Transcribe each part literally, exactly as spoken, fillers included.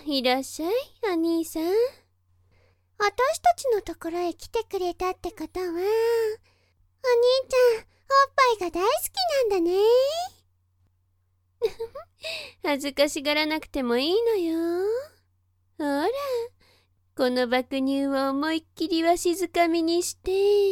いらっしゃい、お兄さん。 私たちのところへ来てくれたってことは、お兄ちゃん、おっぱいが大好きなんだね。 恥ずかしがらなくてもいいのよ。ほら、この爆乳を思いっきりわしづかみにして、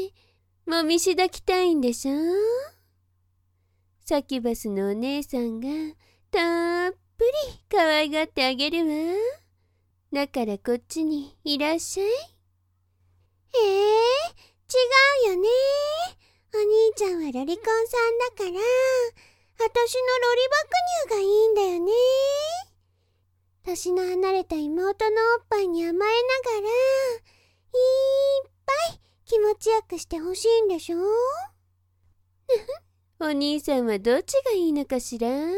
もみしだきたいんでしょ。サキュバスのお姉さんがたっぷり可愛がってあげるわ。だからこっちにいらっしゃい。 えー、違うよね。お兄ちゃんはロリコンさんだから、私のロリ爆乳がいいんだよね。年の離れた妹のおっぱいに甘えながら、いっぱい気持ちよくしてほしいんでしょ。 お兄さんはどっちがいいのかしら。あ、も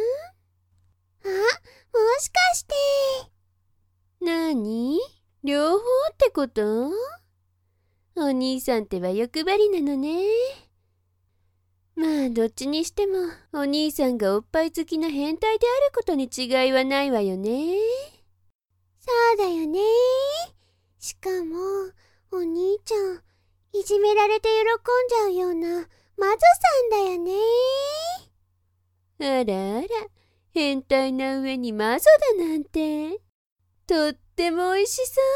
しかして。 なに？両方ってこと？お兄さんっては欲張りなのね。まあどっちにしてもお兄さんがおっぱい好きな変態であることに違いはないわよね。 そうだよね。しかもお兄ちゃんいじめられて喜んじゃうような魔女さんだよね。 あらあら、変態な上に魔女だなんて。とってもおいしそう。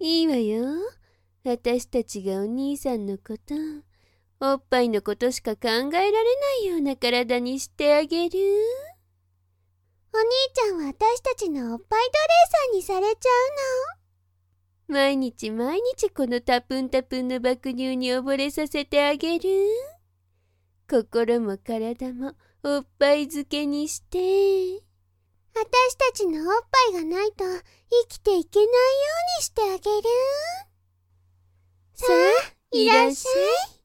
いいわよ。私たちがお兄さんのこと、おっぱいのことしか考えられないような体にしてあげる。 お兄ちゃんは私たちのおっぱい奴隷さんにされちゃうの？毎日毎日このタプンタプンの爆乳に溺れさせてあげる。心も体もおっぱい漬けにして。 私たちのおっぱいがないと生きていけないようにしてあげる。 さあ、いらっしゃい。